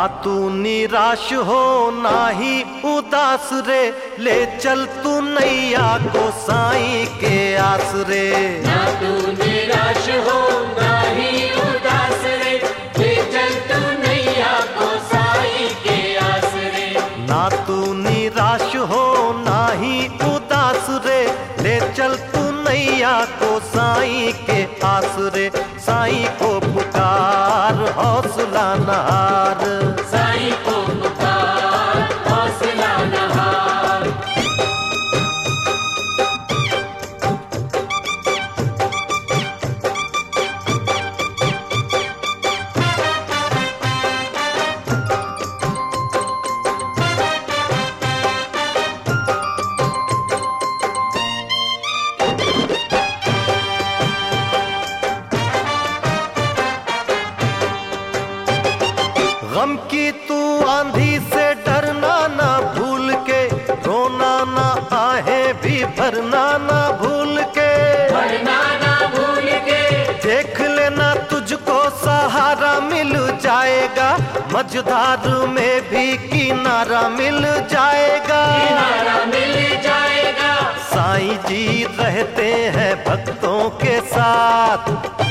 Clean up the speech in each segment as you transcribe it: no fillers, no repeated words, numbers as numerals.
तू निराश हो ना ही उदास रे, ले चल तू नैया को साईं के आसरे। ना तू निराश हो ना ही उदास रे, ले चल तू नैया को साईं के आसरे। ना तू निराश हो ना ही उदास रे, ले चल तू नैया को साईं के आसरे। साईं को पुकार हौसला न हार, साईं को पुकार हौसला न हार। गम की तू आंधी से डरना ना भूल के, रोना ना आहे भी भरना ना भूल के, भरना ना भूल के। देख लेना तुझको सहारा मिल जाएगा, मझधार में भी किनारा मिल जाएगा, किनारा मिल जाएगा। साईं जी रहते हैं भक्तों के साथ,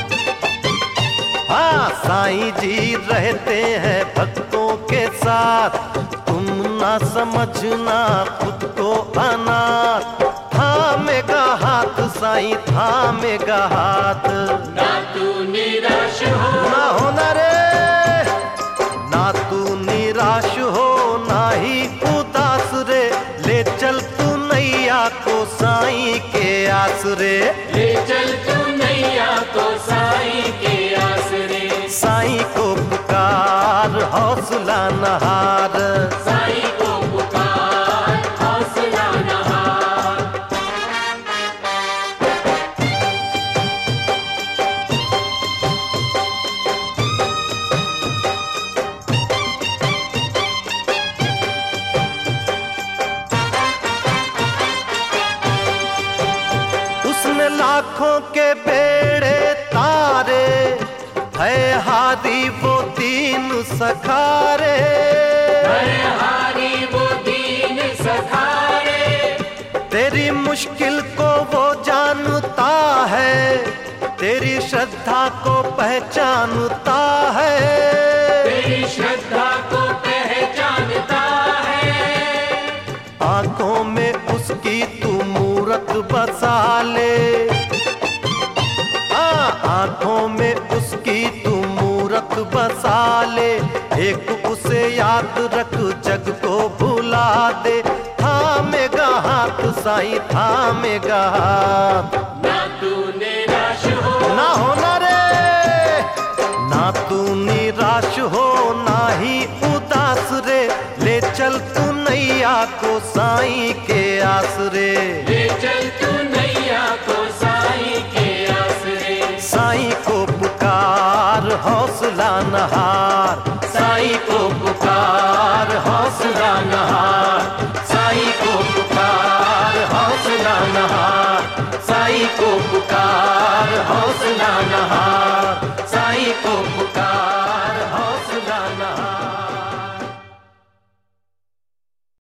हाँ साईं जी रहते हैं भक्तों के साथ। तुम ना समझना खुद को अनाथ, थामेगा हाथ साईं थामेगा हाथ। ना तू निराश हो ना होना रे, ना तू निराश हो ना ही उदास रे, ले चल तू नैया को साईं के आसरे। ले चल तू नैया को साईं के आसरे। साईं को पुकार हौसला न हार, साईं को पुकार हौसला न हार। उसने लाखों के बेड़े तारे, है हारी वो दीन सखारे, है हारी वो दीन सखारे। तेरी मुश्किल को वो जानता है, तेरी श्रद्धा को पहचानता है, तेरी श्रद्धा को पहचानता है। आंखों में उसकी तू मूरत बसा ले, आंखों में उसकी तू मूरत बसा ले। एक उसे याद रख जग को भुला दे, थामेगा हाथ साईं थामेगा हाथ। ना तू निराश हो ना होना रे, ना तू निराश हो ना ही उदास रे, ले चल तू नैया को साईं के आसरे। ले चल तू नैया को साईं के आसरे। साईं को पुकार हौसला न हार, साईं को पुकार हौसला न हार, साईं को पुकार हौसला न हार, साईं को पुकार हौसला न हार।